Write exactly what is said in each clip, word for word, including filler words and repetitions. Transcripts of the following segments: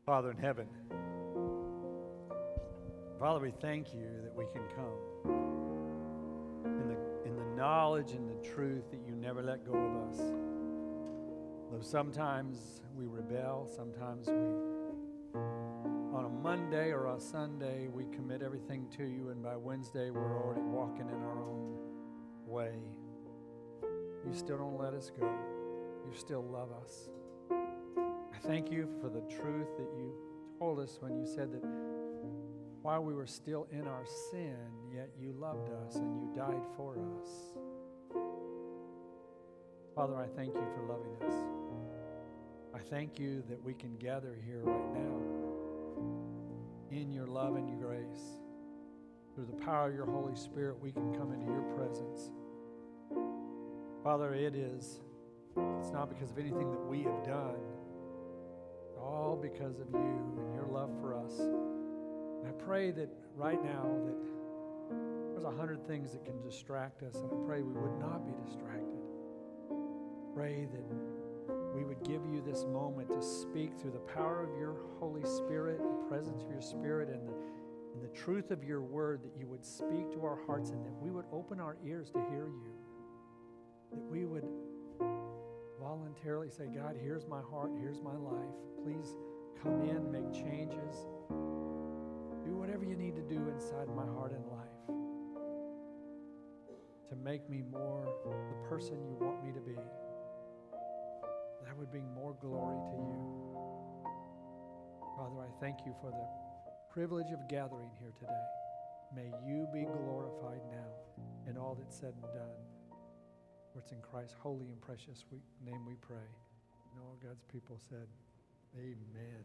Father in heaven, Father, we thank you that we can come in the, in the knowledge and the truth that you never let go of us. Though sometimes we rebel, sometimes we, on a Monday or a Sunday, we commit everything to you, and by Wednesday we're already walking in our own way. You still don't let us go. You still love us. I thank you for the truth that you told us when you said that while we were still in our sin, yet you loved us and you died for us. Father, I thank you for loving us. I thank you that we can gather here right now in your love and your grace. Through the power of your Holy Spirit, we can come into your presence. Father, it is, it's not because of anything that we have done. It's all because of you and your love for us. And I pray that right now that there's a hundred things that can distract us, and I pray we would not be distracted. Pray that we would give you this moment to speak through the power of your Holy Spirit, the presence of your Spirit, and the, and the truth of your word, that you would speak to our hearts and that we would open our ears to hear you. That we would voluntarily say, God, here's my heart, here's my life. Please come in, make changes. Do whatever you need to do inside my heart and life to make me more the person you want me to be. That would bring more glory to you. Father, I thank you for the privilege of gathering here today. May you be glorified now in all that's said and done. For it's in Christ's holy and precious name we pray. And all God's people said, amen.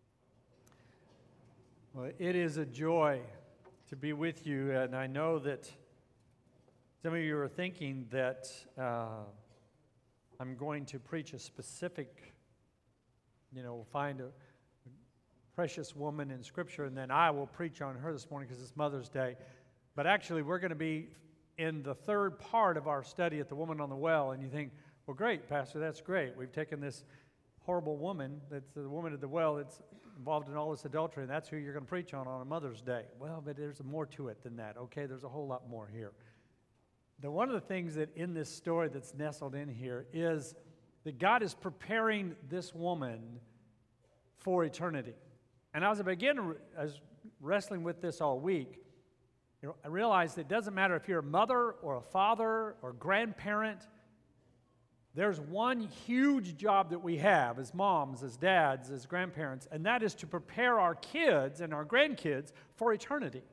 Well, it is a joy to be with you, and I know that some of you are thinking that uh, I'm going to preach a specific, you know, find a, a precious woman in Scripture, and then I will preach on her this morning because it's Mother's Day. But actually, we're going to be in the third part of our study at the woman on the well, and you think, well, great, Pastor, that's great. We've taken this horrible woman, that's the woman at the well that's involved in all this adultery, and that's who you're going to preach on on a Mother's Day. Well, but there's more to it than that, okay? There's a whole lot more here. The, one of the things that in this story that's nestled in here is that God is preparing this woman for eternity. And as I began, I was wrestling with this all week, you know, I realized it doesn't matter if you're a mother or a father or grandparent. There's one huge job that we have as moms, as dads, as grandparents, and that is to prepare our kids and our grandkids for eternity.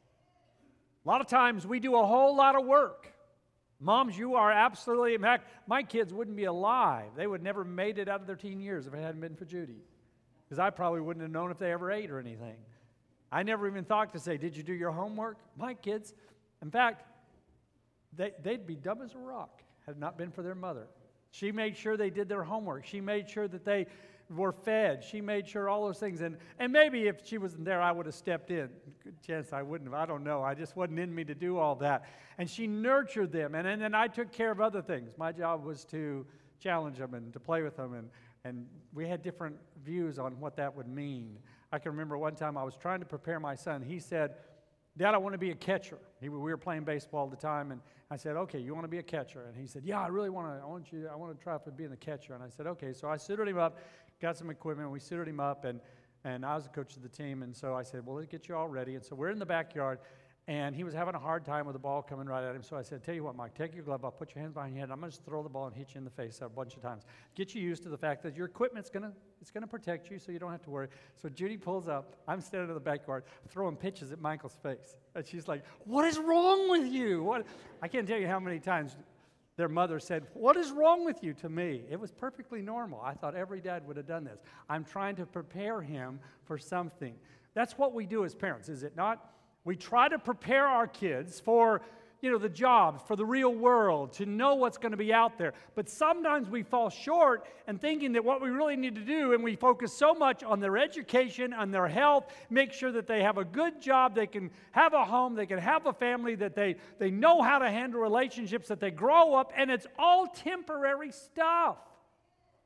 A lot of times we do a whole lot of work. Moms, you are absolutely, in fact, my kids wouldn't be alive. They would never have made it out of their teen years if it hadn't been for Judy, because I probably wouldn't have known if they ever ate or anything. I never even thought to say, did you do your homework? My kids, in fact, they, they'd be dumb as a rock had it not been for their mother. She made sure they did their homework. She made sure that they were fed. She made sure all those things. And, and maybe if she wasn't there, I would have stepped in. Good chance I wouldn't have. I don't know. I just wasn't in me to do all that. And she nurtured them. And, and then I took care of other things. My job was to challenge them and to play with them. And, and we had different views on what that would mean. I can remember one time I was trying to prepare my son. He said, Dad, I want to be a catcher. He, we were playing baseball all the time, and I said, okay, you want to be a catcher? And he said, yeah, I really want to, I want you, I want to try for being a catcher. And I said, okay. So I suited him up, got some equipment, we suited him up, and, and I was the coach of the team, and so I said, well, let's get you all ready. And so we're in the backyard, and he was having a hard time with the ball coming right at him. So I said, tell you what, Mike, take your glove off, put your hands behind your head, I'm going to just throw the ball and hit you in the face a bunch of times. Get you used to the fact that your equipment's going to, it's going to protect you so you don't have to worry. So Judy pulls up, I'm standing in the backyard, throwing pitches at Michael's face. And she's like, what is wrong with you? What? I can't tell you how many times their mother said, what is wrong with you to me? It was perfectly normal. I thought every dad would have done this. I'm trying to prepare him for something. That's what we do as parents, is it not? We try to prepare our kids for, you know, the jobs, for the real world, to know what's going to be out there. But sometimes we fall short in thinking that what we really need to do, and we focus so much on their education, on their health, make sure that they have a good job, they can have a home, they can have a family, that they, they know how to handle relationships, that they grow up, and it's all temporary stuff.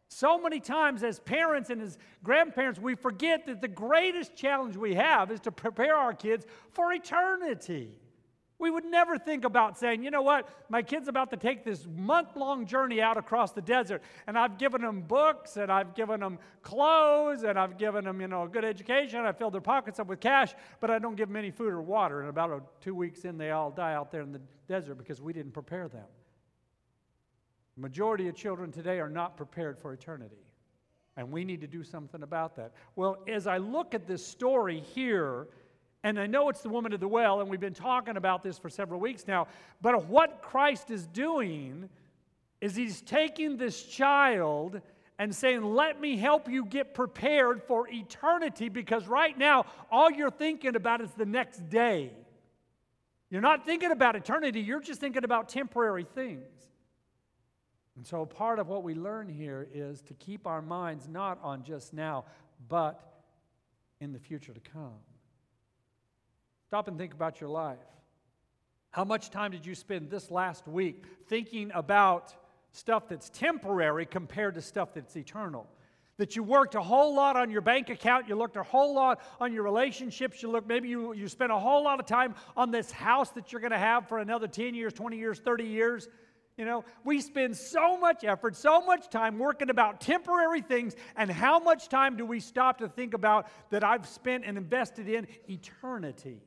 So many times as parents and as grandparents, we forget that the greatest challenge we have is to prepare our kids for eternity. We would never think about saying, you know what, my kid's about to take this month-long journey out across the desert, and I've given them books, and I've given them clothes, and I've given them, you know, a good education, I filled their pockets up with cash, but I don't give them any food or water, and about a, two weeks in, they all die out there in the desert because we didn't prepare them. The majority of children today are not prepared for eternity, and we need to do something about that. Well, as I look at this story here, and I know it's the woman at the well, and we've been talking about this for several weeks now, but what Christ is doing is he's taking this child and saying, let me help you get prepared for eternity, because right now, all you're thinking about is the next day. You're not thinking about eternity, you're just thinking about temporary things. And so part of what we learn here is to keep our minds not on just now, but in the future to come. Stop and think about your life. How much time did you spend this last week thinking about stuff that's temporary compared to stuff that's eternal? That you worked a whole lot on your bank account, you looked a whole lot on your relationships, you looked, maybe you, you spent a whole lot of time on this house that you're going to have for another ten years, twenty years, thirty years. You know, we spend so much effort, so much time working about temporary things, and how much time do we stop to think about that I've spent and invested in eternity?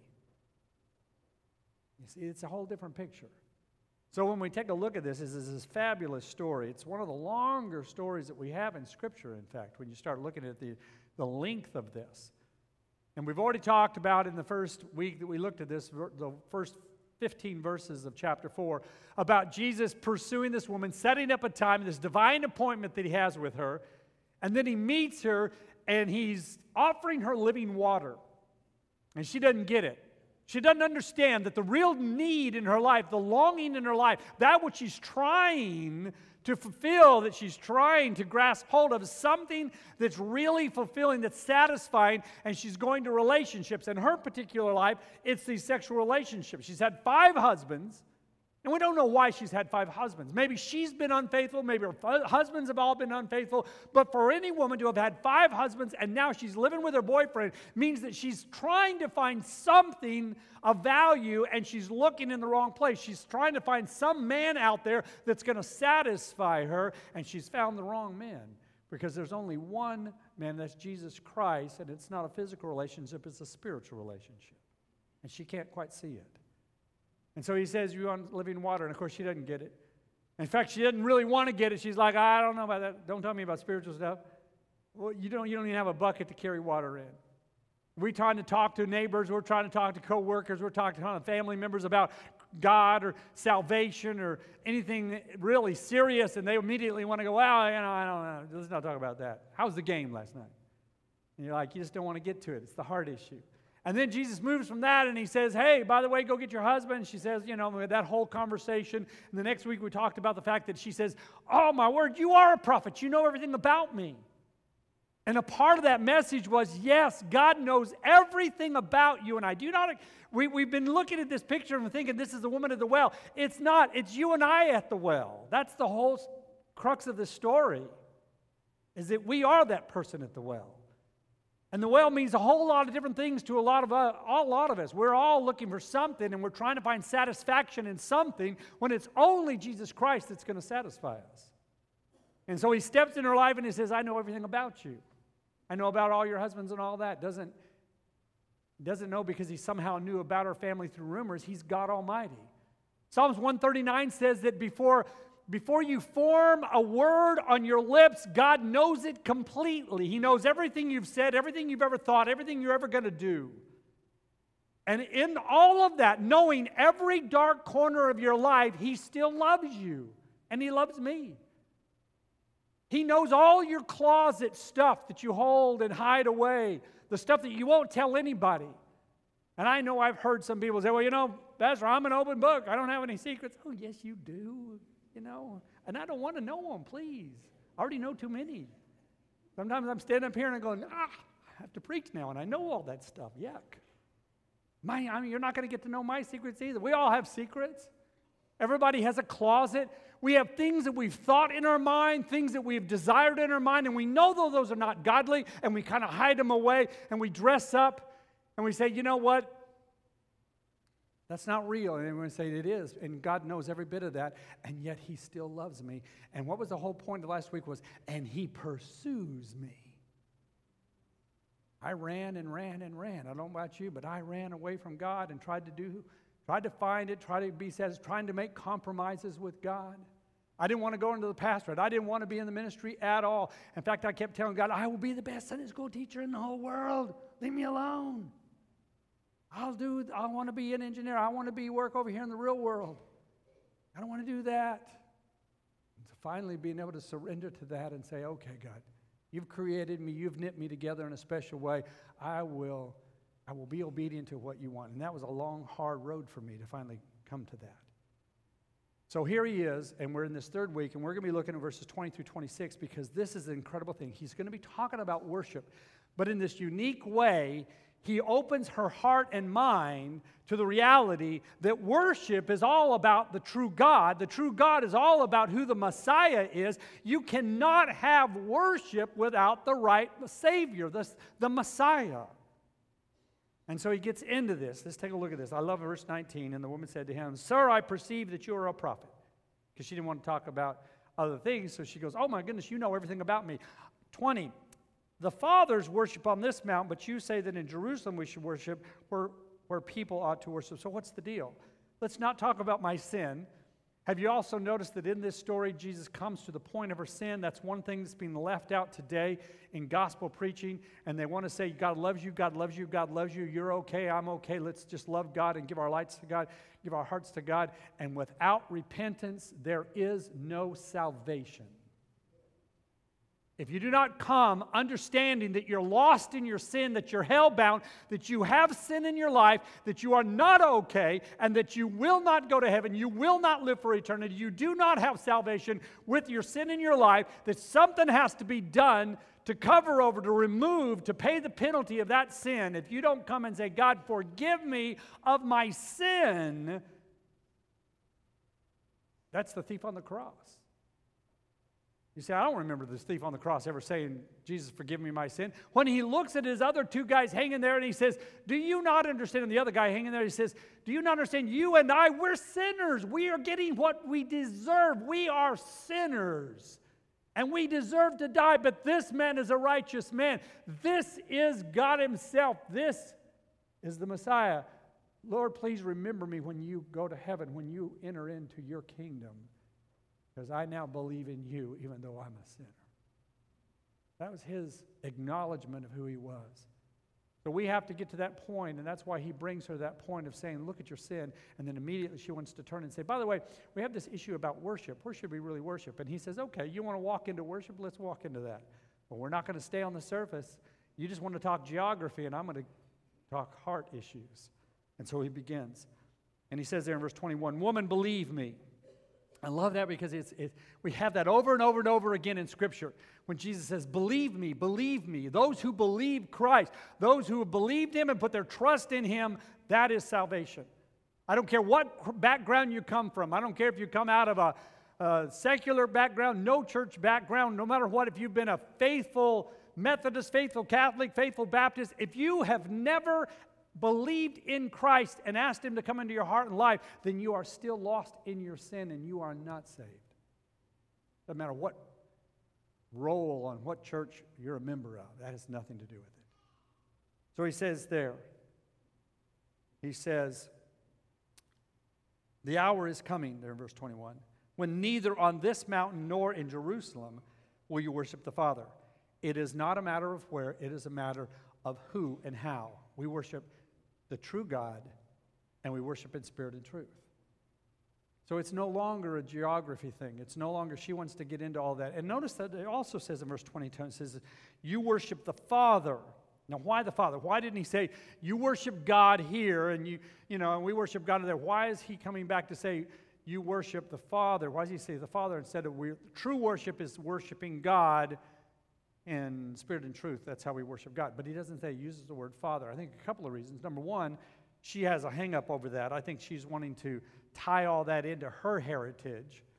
You see, it's a whole different picture. So when we take a look at this, this is this fabulous story. It's one of the longer stories that we have in Scripture, in fact, when you start looking at the, the length of this. And we've already talked about in the first week that we looked at this, the first fifteen verses of chapter four, about Jesus pursuing this woman, setting up a time, this divine appointment that he has with her, and then he meets her, and he's offering her living water. And she doesn't get it. She doesn't understand that the real need in her life, the longing in her life, that which she's trying to fulfill, that she's trying to grasp hold of, is something that's really fulfilling, that's satisfying, and she's going to relationships. In her particular life, it's these sexual relationships. She's had five husbands, and we don't know why she's had five husbands. Maybe she's been unfaithful, maybe her husbands have all been unfaithful, but for any woman to have had five husbands and now she's living with her boyfriend means that she's trying to find something of value, and she's looking in the wrong place. She's trying to find some man out there that's going to satisfy her, and she's found the wrong man, because there's only one man, that's Jesus Christ, and it's not a physical relationship, it's a spiritual relationship, and she can't quite see it. And so he says, you want living water, and of course she doesn't get it. In fact, she doesn't really want to get it. She's like, I don't know about that. Don't tell me about spiritual stuff. Well, you don't, you don't even have a bucket to carry water in. We're trying to talk to neighbors, we're trying to talk to co-workers, we're talking to family members about God or salvation or anything really serious, and they immediately want to go, well, you know, I don't know, let's not talk about that. How was the game last night? And you're like, you just don't want to get to it. It's the heart issue. And then Jesus moves from that, and he says, hey, by the way, go get your husband. And she says, you know, we had that whole conversation. And the next week we talked about the fact that she says, oh, my word, you are a prophet. You know everything about me. And a part of that message was, yes, God knows everything about you and I. Do you not, we, we've been looking at this picture and thinking this is the woman at the well. It's not. It's you and I at the well. That's the whole crux of the story, is that we are that person at the well. And the well means a whole lot of different things to a lot of us, a lot of us. We're all looking for something, and we're trying to find satisfaction in something when it's only Jesus Christ that's going to satisfy us. And so he steps in her life and he says, I know everything about you. I know about all your husbands and all that. Doesn't, doesn't know because he somehow knew about her family through rumors. He's God Almighty. Psalms one thirty-nine says that before, before you form a word on your lips, God knows it completely. He knows everything you've said, everything you've ever thought, everything you're ever going to do. And in all of that, knowing every dark corner of your life, he still loves you. And he loves me. He knows all your closet stuff that you hold and hide away, the stuff that you won't tell anybody. And I know I've heard some people say, well, you know, Pastor, I'm an open book. I don't have any secrets. Oh, yes, you do, you know. And I don't want to know them, please. I already know too many. Sometimes I'm standing up here and I'm going, ah, I have to preach now, and I know all that stuff. Yuck. My, I mean, you're not going to get to know my secrets either. We all have secrets. Everybody has a closet We have things that we've thought in our mind, things that we've desired in our mind, and we know that those are not godly, and we kind of hide them away, and we dress up, and we say, you know what? That's not real. And everyone say it is. And God knows every bit of that. And yet He still loves me. And what was the whole point of last week was, and He pursues me. I ran and ran and ran. I don't know about you, but I ran away from God and tried to do, tried to find it, tried to be satisfied, trying to make compromises with God. I didn't want to go into the pastorate. I didn't want to be in the ministry at all. In fact, I kept telling God, I will be the best Sunday school teacher in the whole world. Leave me alone. I'll do, I want to be an engineer. I want to be work over here in the real world. I don't want to do that. And so finally being able to surrender to that and say, okay, God, you've created me. You've knit me together in a special way. I will, I will be obedient to what you want. And that was a long, hard road for me to finally come to that. So here he is, and we're in this third week, and we're going to be looking at verses twenty through twenty-six because this is an incredible thing. He's going to be talking about worship, but in this unique way, he opens her heart and mind to the reality that worship is all about the true God. The true God is all about who the Messiah is. You cannot have worship without the right Savior, the, the Messiah. And so he gets into this. Let's take a look at this. I love verse nineteen. And the woman said to him, Sir, I perceive that you are a prophet. Because she didn't want to talk about other things. So she goes, oh my goodness, you know everything about me. twenty. The fathers worship on this mount, but you say that in Jerusalem we should worship where, where people ought to worship. So what's the deal? Let's not talk about my sin. Have you also noticed that in this story, Jesus comes to the point of her sin? That's one thing that's being left out today in gospel preaching. And they want to say, God loves you, God loves you, God loves you. You're okay, I'm okay. Let's just love God and give our lights to God, give our hearts to God. And without repentance, there is no salvation. If you do not come understanding that you're lost in your sin, that you're hellbound, that you have sin in your life, that you are not okay, and that you will not go to heaven, you will not live for eternity, you do not have salvation with your sin in your life, that something has to be done to cover over, to remove, to pay the penalty of that sin. If you don't come and say, God, forgive me of my sin, that's the thief on the cross. You say, I don't remember this thief on the cross ever saying, Jesus, forgive me my sin. When he looks at his other two guys hanging there and he says, do you not understand? And the other guy hanging there, he says, do you not understand? You and I, we're sinners. We are getting what we deserve. We are sinners. And we deserve to die, but this man is a righteous man. This is God himself. This is the Messiah. Lord, please remember me when you go to heaven, when you enter into your kingdom. Because I now believe in you, even though I'm a sinner. That was his acknowledgement of who he was. So we have to get to that point, and that's why he brings her to that point of saying, look at your sin, and then immediately she wants to turn and say, by the way, we have this issue about worship. Where should we really worship? And he says, okay, you want to walk into worship? Let's walk into that. But we're not going to stay on the surface. You just want to talk geography, and I'm going to talk heart issues. And so he begins. And he says there in verse twenty-one, woman, believe me. I love that because it's, it, we have that over and over and over again in Scripture. When Jesus says, believe me, believe me. Those who believe Christ, those who have believed him and put their trust in him, that is salvation. I don't care what background you come from. I don't care if you come out of a, a secular background, no church background, no matter what. If you've been a faithful Methodist, faithful Catholic, faithful Baptist, if you have never believed in Christ and asked him to come into your heart and life, then you are still lost in your sin and you are not saved. Doesn't matter what role on what church you're a member of. That has nothing to do with it. So he says there, he says, the hour is coming, there in verse twenty-one, when neither on this mountain nor in Jerusalem will you worship the Father. It is not a matter of where, it is a matter of who and how. We worship the true God, and we worship in spirit and truth. So it's no longer a geography thing. It's no longer, she wants to get into all that. And notice that it also says in verse twenty-two, it says, you worship the Father. Now, why the Father? Why didn't he say, you worship God here, and you, you know, and we worship God there? Why is he coming back to say, you worship the Father? Why does he say the Father instead of, we, true worship is worshiping God in spirit and truth. That's how we worship God. But he doesn't say, he uses the word Father. I think a couple of reasons. Number one, she has a hang up over that. I think she's wanting to tie all that into her heritage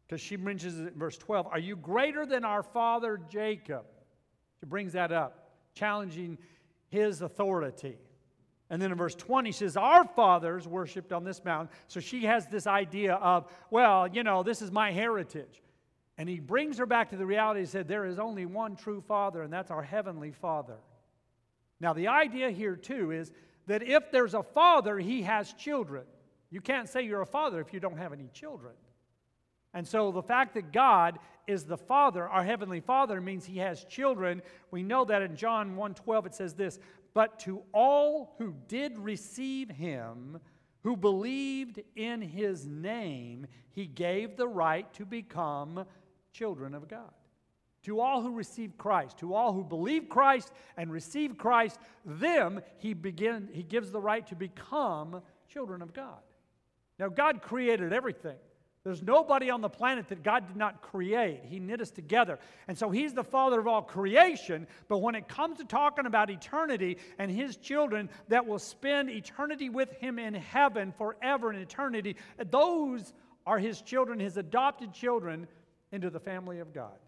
because she mentions it in verse twelve. Are you greater than our father Jacob? She brings that up, challenging his authority. And then in verse twenty, she says, our fathers worshipped on this mountain. So she has this idea of, well, you know, this is my heritage. And he brings her back to the reality. He said, there is only one true Father, and that's our heavenly Father. Now, the idea here, too, is that if there's a father, he has children. You can't say you're a father if you don't have any children. And so the fact that God is the Father, our heavenly Father, means he has children. We know that in John one twelve it says this, but to all who did receive him, who believed in his name, he gave the right to become children of God. To all who receive Christ, to all who believe Christ and receive Christ, them he begin, he gives the right to become children of God. Now, God created everything. There's nobody on the planet that God did not create. He knit us together. And so he's the Father of all creation. But when it comes to talking about eternity and his children that will spend eternity with him in heaven forever in eternity, those are his children, his adopted children, into the family of God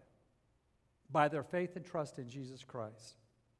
by their faith and trust in Jesus Christ.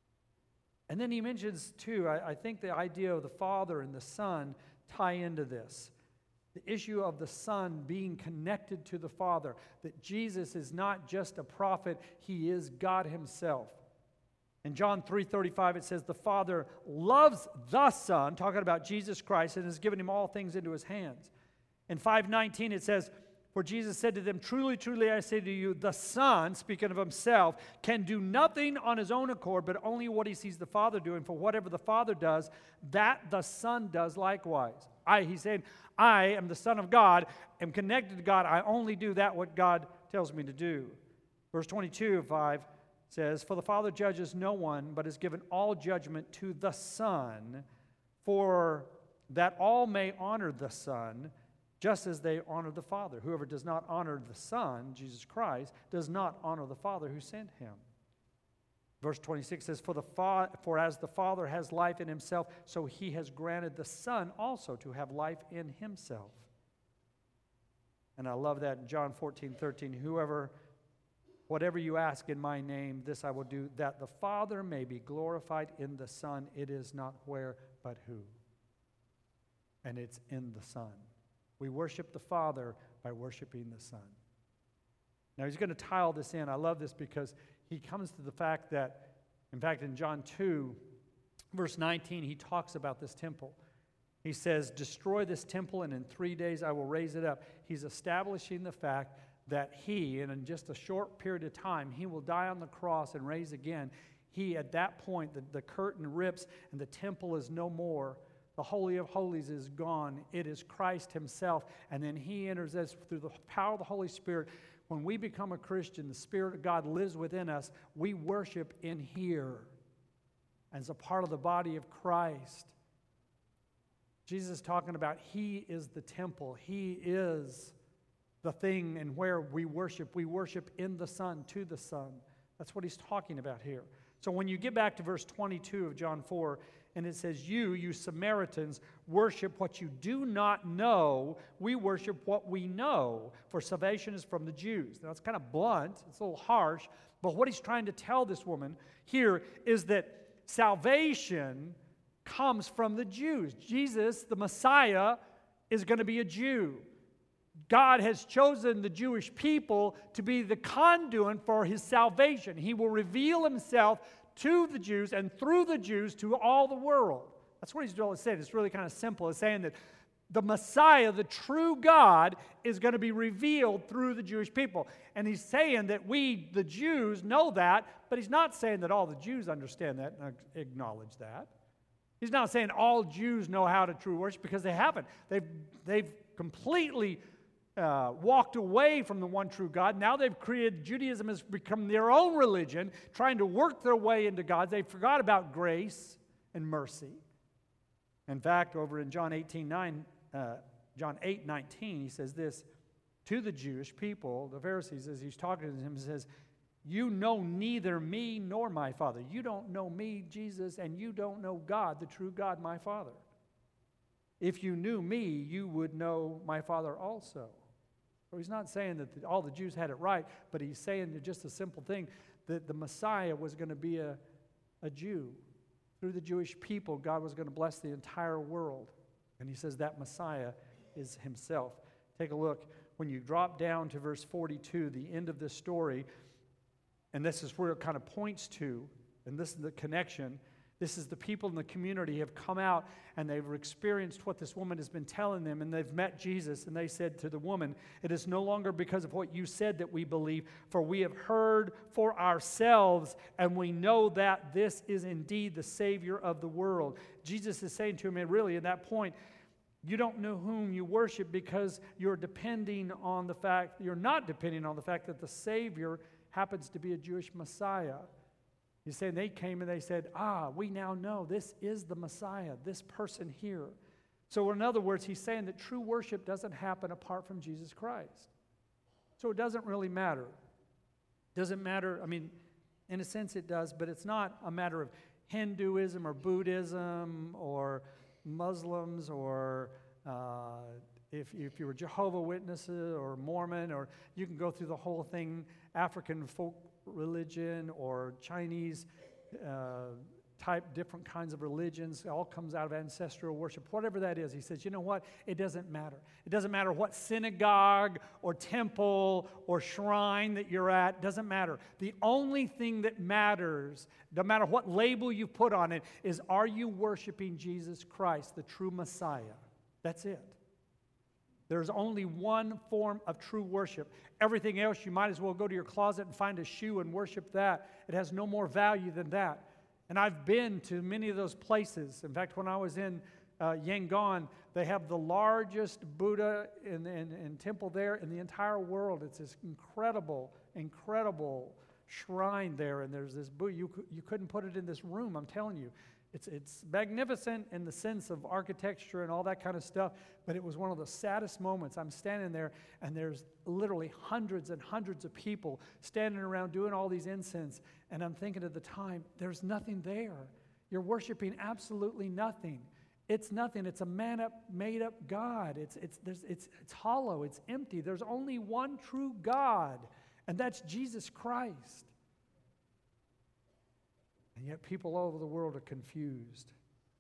And then he mentions, too, I, I think the idea of the Father and the Son tie into this. The issue of the Son being connected to the Father, that Jesus is not just a prophet, he is God himself. In John three thirty-five it says, the Father loves the Son, talking about Jesus Christ, and has given him all things into his hands. In five nineteen it says, for Jesus said to them, truly, truly, I say to you, the Son, speaking of himself, can do nothing on his own accord, but only what he sees the Father doing. For whatever the Father does, that the Son does likewise. I, he's saying, I am the Son of God, am connected to God. I only do that what God tells me to do. Verse twenty-two of five says, for the Father judges no one, but has given all judgment to the Son, for that all may honor the Son, just as they honor the Father. Whoever does not honor the Son, Jesus Christ, does not honor the Father who sent him. Verse twenty-six says, for, the fa- for as the Father has life in himself, so he has granted the Son also to have life in himself. And I love that in John fourteen thirteen, whoever, whatever you ask in my name, this I will do, that the Father may be glorified in the Son. It is not where, but who. And it's in the Son. We worship the Father by worshiping the Son. Now he's going to tie all this in. I love this because he comes to the fact that, in fact, in John two, verse nineteen, he talks about this temple. He says, destroy this temple and in three days I will raise it up. He's establishing the fact that he, and in just a short period of time, he will die on the cross and raise again. He, at that point, the, the curtain rips and the temple is no more. The Holy of Holies is gone. It is Christ himself. And then he enters us through the power of the Holy Spirit. When we become a Christian, the Spirit of God lives within us. We worship in here as a part of the body of Christ. Jesus is talking about he is the temple. He is the thing and where we worship. We worship in the Son, to the Son. That's what he's talking about here. So when you get back to verse twenty-two of John four, and it says, you, you Samaritans, worship what you do not know. We worship what we know, for salvation is from the Jews. Now, it's kind of blunt. It's a little harsh. But what he's trying to tell this woman here is that salvation comes from the Jews. Jesus, the Messiah, is going to be a Jew. God has chosen the Jewish people to be the conduit for his salvation. He will reveal himself to the Jews and through the Jews to all the world. That's what he's really saying. It's really kind of simple. It's saying that the Messiah, the true God, is going to be revealed through the Jewish people. And he's saying that we, the Jews, know that, but he's not saying that all the Jews understand that and acknowledge that. He's not saying all Jews know how to true worship, because they haven't. They've, they've completely Uh, walked away from the one true God. Now they've created, Judaism has become their own religion, trying to work their way into God. They forgot about grace and mercy. In fact, over in John eighteen nine, uh, John eight nineteen, he says this to the Jewish people, the Pharisees, as he's talking to them, he says, you know neither me nor my Father. You don't know me, Jesus, and you don't know God, the true God, my Father. If you knew me, you would know my Father also. So he's not saying that the, all the Jews had it right, but he's saying just a simple thing, that the Messiah was going to be a, a Jew. Through the Jewish people, God was going to bless the entire world. And he says that Messiah is himself. Take a look. When you drop down to verse forty-two, the end of this story, and this is where it kind of points to, and this is the connection. This is the people in the community have come out and they've experienced what this woman has been telling them, and they've met Jesus, and they said to the woman, "It is no longer because of what you said that we believe, for we have heard for ourselves, and we know that this is indeed the Savior of the world." Jesus is saying to him, and really at that point, you don't know whom you worship because you're depending on the fact, you're not depending on the fact that the Savior happens to be a Jewish Messiah. He's saying they came and they said, ah, we now know this is the Messiah, this person here. So in other words, he's saying that true worship doesn't happen apart from Jesus Christ. So it doesn't really matter. Doesn't matter, I mean, in a sense it does, but it's not a matter of Hinduism or Buddhism or Muslims or uh, if, if you were Jehovah's Witnesses or Mormon, or you can go through the whole thing, African folk religion or Chinese uh, type, different kinds of religions. It all comes out of ancestral worship, whatever that is. He says, you know what? It doesn't matter. It doesn't matter what synagogue or temple or shrine that you're at. It doesn't matter. The only thing that matters, no matter what label you put on it, is are you worshiping Jesus Christ, the true Messiah? That's it. There's only one form of true worship. Everything else, you might as well go to your closet and find a shoe and worship that. It has no more value than that. And I've been to many of those places. In fact, when I was in uh, Yangon, they have the largest Buddha in, in, in temple there in the entire world. It's this incredible, incredible shrine there. And there's this Buddha. You, you couldn't put it in this room, I'm telling you. It's, it's magnificent in the sense of architecture and all that kind of stuff, but it was one of the saddest moments. I'm standing there, and there's literally hundreds and hundreds of people standing around doing all these incense, and I'm thinking at the time, there's nothing there. You're worshiping absolutely nothing. It's nothing. It's a man-up, made-up God. It's, it's, there's, it's, it's hollow. It's empty. There's only one true God, and that's Jesus Christ. And yet people all over the world are confused.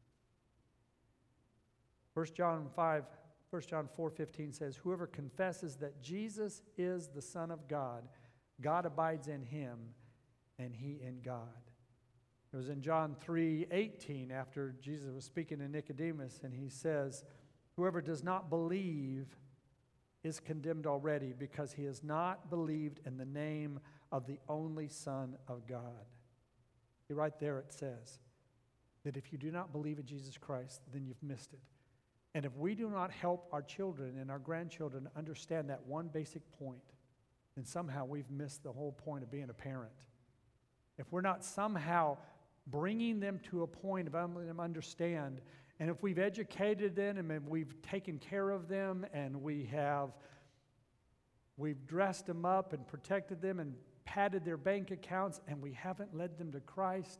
First John five, First John four fifteen says, whoever confesses that Jesus is the Son of God, God abides in him, and he in God. It was in John three eighteen, after Jesus was speaking to Nicodemus, and he says, whoever does not believe is condemned already, because he has not believed in the name of the only Son of God. Right there it says that if you do not believe in Jesus Christ, then you've missed it. And if we do not help our children and our grandchildren understand that one basic point, then somehow we've missed the whole point of being a parent. If we're not somehow bringing them to a point of letting them understand, and if we've educated them and we've taken care of them and we have we've dressed them up and protected them and padded their bank accounts, and we haven't led them to Christ,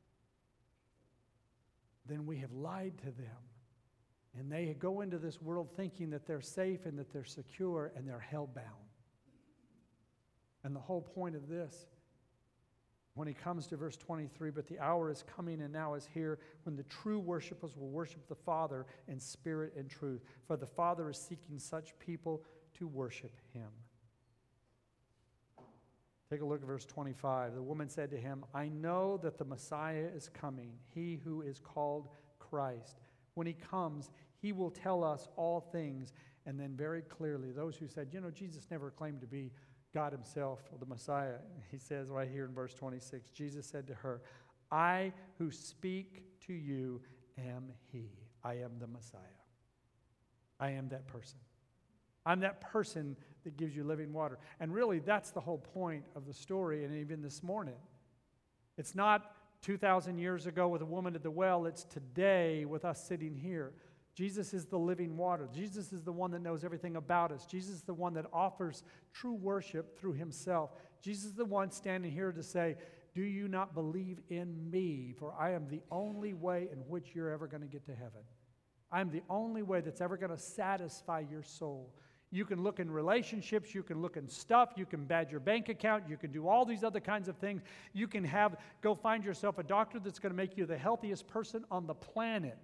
then we have lied to them. And they go into this world thinking that they're safe and that they're secure, and they're hell-bound. And the whole point of this, when he comes to verse twenty-three, but the hour is coming and now is here when the true worshipers will worship the Father in spirit and truth. For the Father is seeking such people to worship him. Take a look at verse twenty-five. The woman said to him, I know that the Messiah is coming, he who is called Christ. When he comes, he will tell us all things. And then very clearly, those who said, you know, Jesus never claimed to be God himself or the Messiah. He says right here in verse twenty-six, Jesus said to her, I who speak to you am he. I am the Messiah. I am that person. I'm that person that gives you living water. And really, that's the whole point of the story, and even this morning. It's not two thousand years ago with a woman at the well. It's today with us sitting here. Jesus is the living water. Jesus is the one that knows everything about us. Jesus is the one that offers true worship through himself. Jesus is the one standing here to say, do you not believe in me? For I am the only way in which you're ever going to get to heaven. I am the only way that's ever going to satisfy your soul. You can look in relationships. You can look in stuff. You can bad your bank account. You can do all these other kinds of things. You can have, go find yourself a doctor that's going to make you the healthiest person on the planet.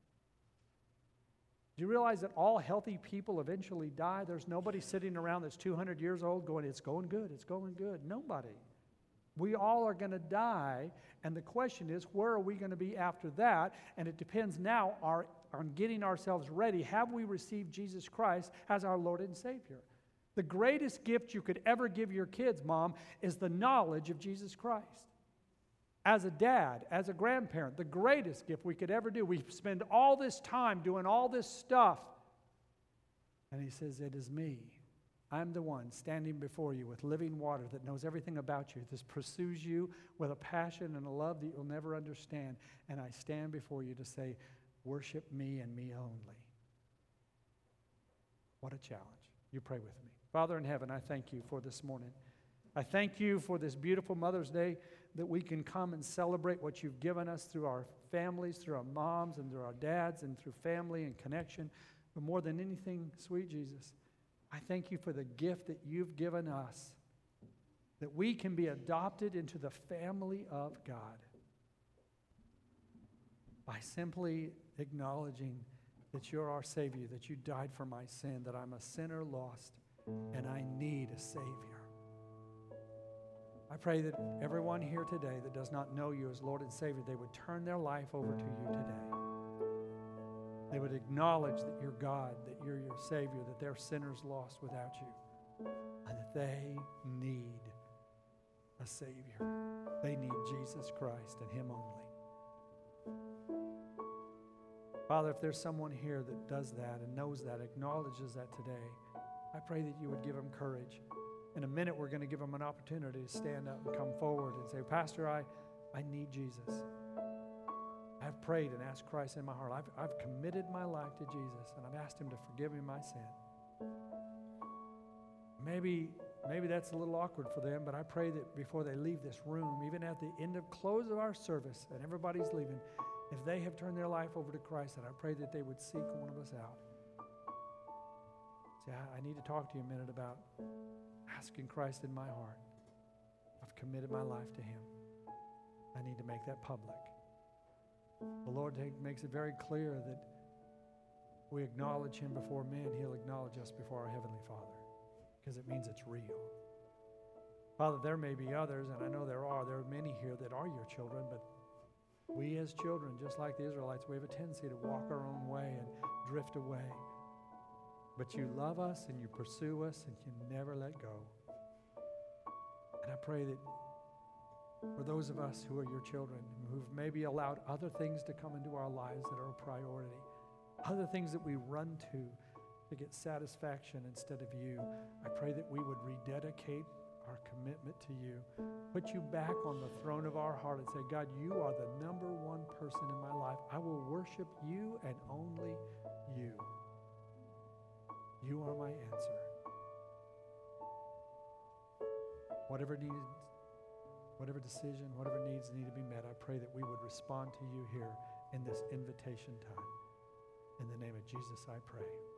Do you realize that all healthy people eventually die? There's nobody sitting around that's two hundred years old going, it's going good, it's going good. Nobody. We all are going to die, and the question is, where are we going to be after that? And it depends now our, on getting ourselves ready. Have we received Jesus Christ as our Lord and Savior? The greatest gift you could ever give your kids, Mom, is the knowledge of Jesus Christ. As a dad, as a grandparent, the greatest gift we could ever do. We spend all this time doing all this stuff. And he says, it is me. I'm the one standing before you with living water that knows everything about you, that pursues you with a passion and a love that you'll never understand. And I stand before you to say, worship me and me only. What a challenge. You pray with me. Father in heaven, I thank you for this morning. I thank you for this beautiful Mother's Day, that we can come and celebrate what you've given us through our families, through our moms, and through our dads, and through family and connection. But more than anything, sweet Jesus, I thank you for the gift that you've given us, that we can be adopted into the family of God by simply acknowledging that you're our Savior, that you died for my sin, that I'm a sinner lost, and I need a Savior. I pray that everyone here today that does not know you as Lord and Savior, they would turn their life over to you today. They would acknowledge that you're God, that you're your Savior, that they're sinners lost without you, and that they need a Savior. They need Jesus Christ and Him only. Father, if there's someone here that does that and knows that, acknowledges that today, I pray that you would give them courage. In a minute, we're going to give them an opportunity to stand up and come forward and say, Pastor, I, I need Jesus. I've prayed and asked Christ in my heart. I've, I've committed my life to Jesus, and I've asked Him to forgive me my sin. Maybe, maybe that's a little awkward for them, but I pray that before they leave this room, even at the end of close of our service, and everybody's leaving, if they have turned their life over to Christ, and I pray that they would seek one of us out. Say, I, I need to talk to you a minute about asking Christ in my heart. I've committed my life to Him. I need to make that public. The Lord makes it very clear that we acknowledge Him before men, He'll acknowledge us before our Heavenly Father, because it means it's real. Father, there may be others, and I know there are. There are many here that are your children, but we as children, just like the Israelites, we have a tendency to walk our own way and drift away. But you love us and you pursue us and you never let go. And I pray that for those of us who are your children, who've maybe allowed other things to come into our lives that are a priority, other things that we run to to get satisfaction instead of you, I pray that we would rededicate our commitment to you, put you back on the throne of our heart and say, God, you are the number one person in my life. I will worship you and only you. You are my answer. Whatever needs, whatever decision, whatever needs need to be met, I pray that we would respond to you here in this invitation time. In the name of Jesus, I pray.